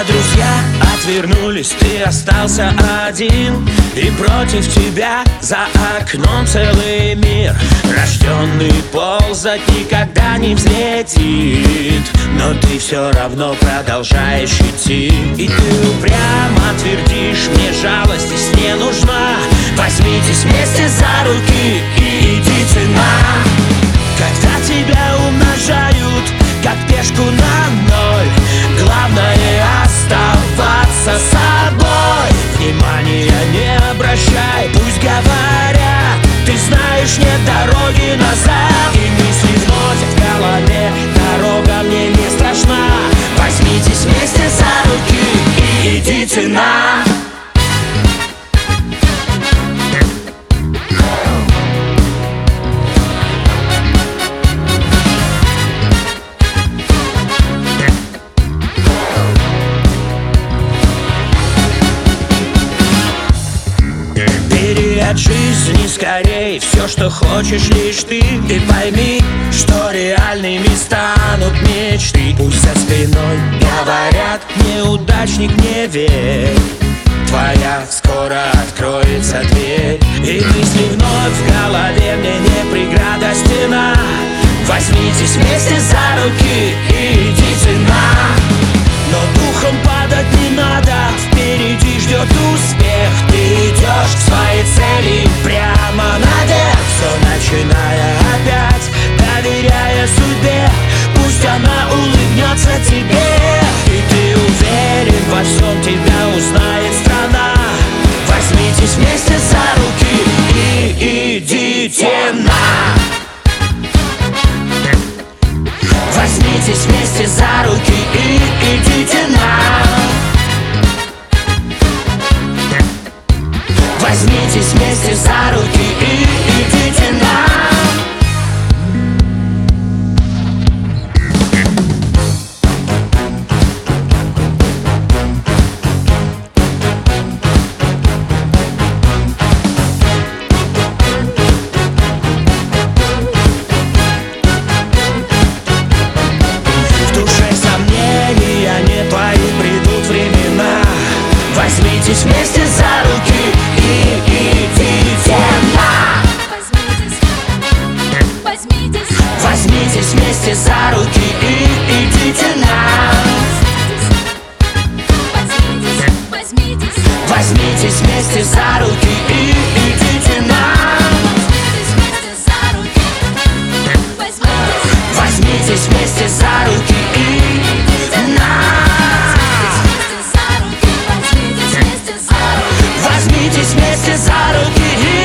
друзья отвернулись, ты остался один, и против тебя за окном целый мир. Рожденный ползать никогда не взлетит, но ты все равно продолжаешь идти. И ты упрямо твердишь: мне жалость здесь не нужна. Возьмитесь вместе за руки и идите на. Когда тебя умножают, как пешку на ноль, главное оставаться собой. Внимания не обращай, пусть говорят, ты знаешь, нет дороги назад. И мысли вновь в голове, дорога мне не страшна. Возьмитесь вместе за руки и идите на. От жизни скорей все, что хочешь, лишь ты. И пойми, что реальными станут мечты. Пусть за спиной говорят: неудачник, не верь, твоя скоро откроется дверь. И мысли вновь в голове, мне не преграда стена. Возьмитесь вместе за руки и идите на. Но духом падать не надо, впереди ждет успех. Ты идешь к своей цели прямо наверх, все начиная опять, доверяя судьбе. Пусть она улыбнется тебе, и ты уверен, во всем тебя узнает страна. Возьмитесь вместе за руки и идите на. Возьмитесь вместе за руки и идите на. Возьмитесь вместе за руки и идите на. Возьмитесь вместе за руки и идите на. Возьмитесь вместе за руки и идите на. Возьмитесь вместе за руки и идите на. Возьмитесь вместе за руки и идите на. Возьмитесь вместе за руки.